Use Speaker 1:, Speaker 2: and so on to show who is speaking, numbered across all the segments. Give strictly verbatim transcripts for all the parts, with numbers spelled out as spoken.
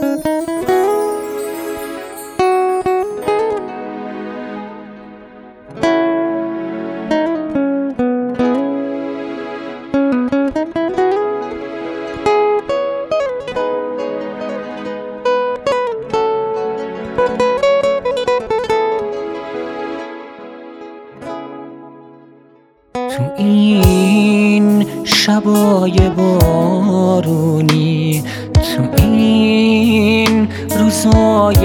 Speaker 1: تو این شبای بارونی، تو این روزای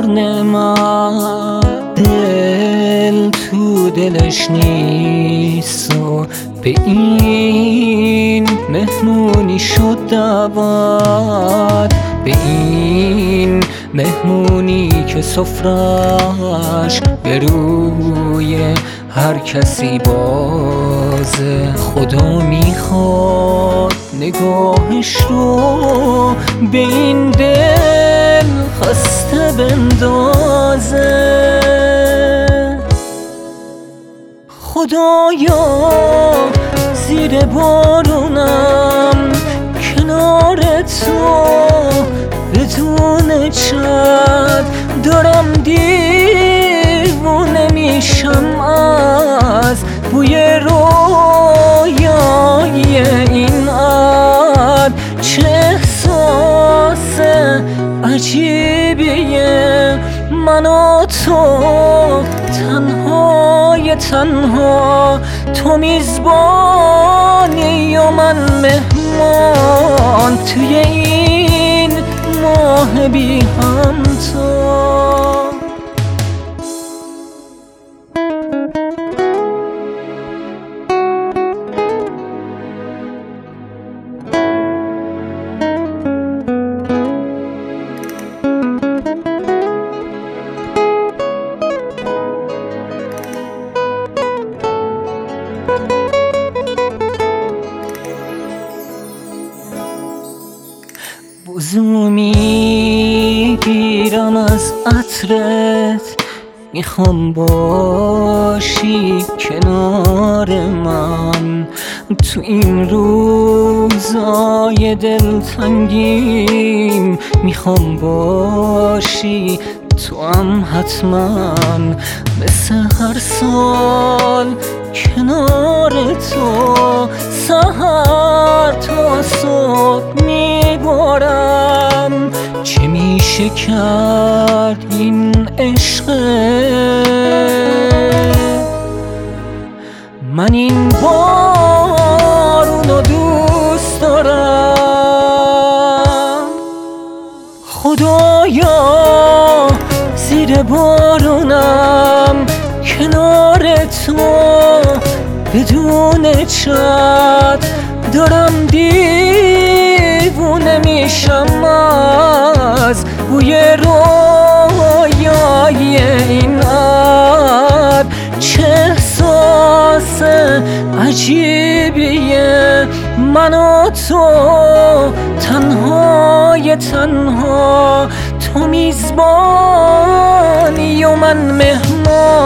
Speaker 1: پرنعمت، دل تو دلش نیست و به این مهمونی شد دعوت، به این مهمونی که سفرش به روی هر کسی بازه. خدا میخواد نگاهش رو به این دل خسته بندازه. خدایا زیر بارونم کنار تو بدون چت دارم دیوونه میشم از بوی رویای این عد. چه احساس عجیبیه من و تو تنهای تنها، تو میزبانی و من مهمان توی این ماه بی همتا. بوزو میگیرم از عطرت، میخوام باشی کنار من تو این روزای دلتنگیم. میخوام باشی تو هم حتما مثل هر سال کنار تو، سحر تا صبح میبارم. چه میشه کرد این عشق من، این بارونو دوست دارم. خدایا زیر بارونم کنار تو بدون چت دارم دیوونه میشم از بوی رویای این عد. چه احساس عجیبیه من و تو تنهای تنها، تو میزبانی و من مهمان